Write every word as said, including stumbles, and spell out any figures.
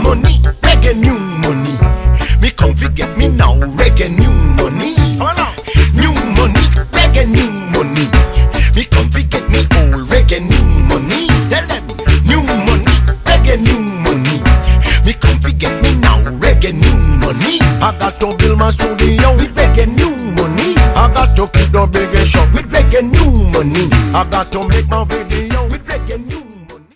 money, reggae new money. Me come fi get me now, reggae new money. New money, reggae new money. Me come fi get me old reggae new money. Tell them, new money, reggae new money. Me come fi get me now, reggae new money. I got to build my studio with reggae new money. I got to keep the big shop with reggae new money. I got to make my video